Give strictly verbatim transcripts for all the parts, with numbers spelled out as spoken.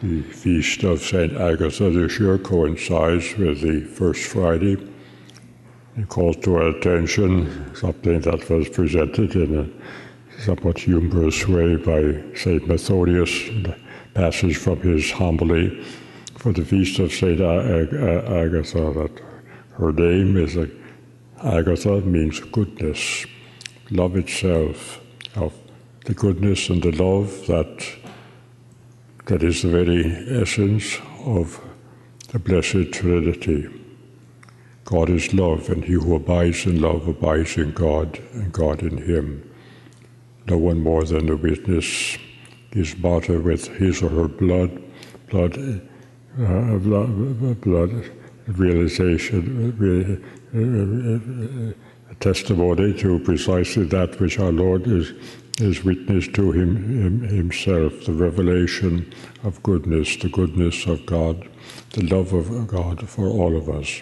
The feast of Saint Agatha this year coincides with the First Friday. It calls to our attention something that was presented in a somewhat humorous way by Saint Methodius, the passage from his homily for the feast of Saint Agatha, that her name is a, Agatha means goodness, love itself, of the goodness and the love that that is the very essence of the Blessed Trinity. God is love, and he who abides in love abides in God, and God in him. No one more than the witness gives martyr with his or her blood, blood, uh, blood, blood realization, uh, uh, testimony to precisely that which our Lord is is witness to him, him himself, the revelation of goodness, the goodness of God, the love of God for all of us.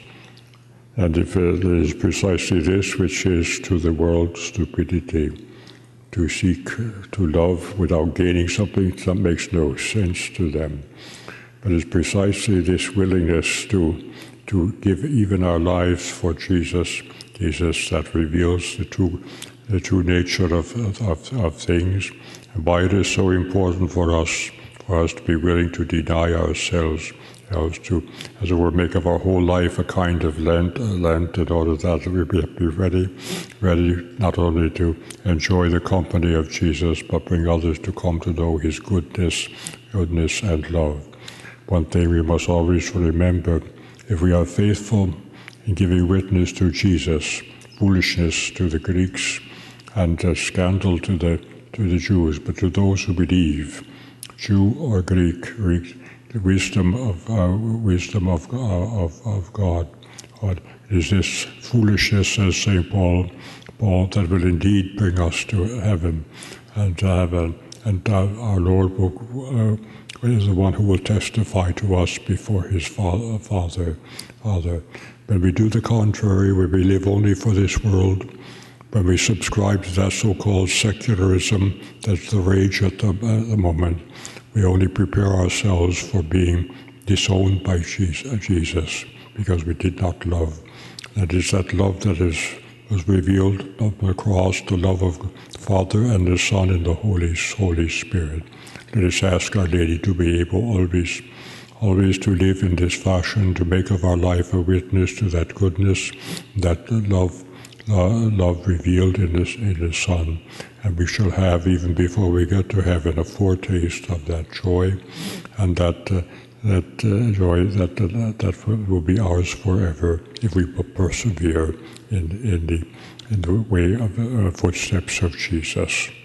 And if it is precisely this which is to the world stupidity, to seek to love without gaining something that makes no sense to them. But it's precisely this willingness to to give even our lives for Jesus, Jesus that reveals the true the true nature of, of, of things, and why it is so important for us, for us to be willing to deny ourselves, else to, as it were, make of our whole life a kind of Lent, Lent in order that we be ready, ready not only to enjoy the company of Jesus, but bring others to come to know his goodness, goodness and love. One thing we must always remember, if we are faithful in giving witness to Jesus, foolishness to the Greeks, and a scandal to the to the Jews, but to those who believe, Jew or Greek, Greek the wisdom of uh, wisdom of, uh, of of God. God. It is this foolishness, says Saint Paul, Paul, that will indeed bring us to heaven, and heaven, and uh, our Lord will, uh, is the one who will testify to us before his Father. Father, Father. When we do the contrary, when we live only for this world, when we subscribe to that so-called secularism that's the rage at the, at the moment, we only prepare ourselves for being disowned by Jesus because we did not love. That is that love that is was revealed on the cross, the love of the Father and the Son and the Holy, Holy Spirit. Let us ask Our Lady to be able always always to live in this fashion, to make of our life a witness to that goodness, that love, uh, love revealed in, this, in the Son. And we shall have, even before we get to heaven, a foretaste of that joy, and that uh, that uh, joy that uh, that will be ours forever if we persevere in in the in the way of the uh, footsteps of Jesus.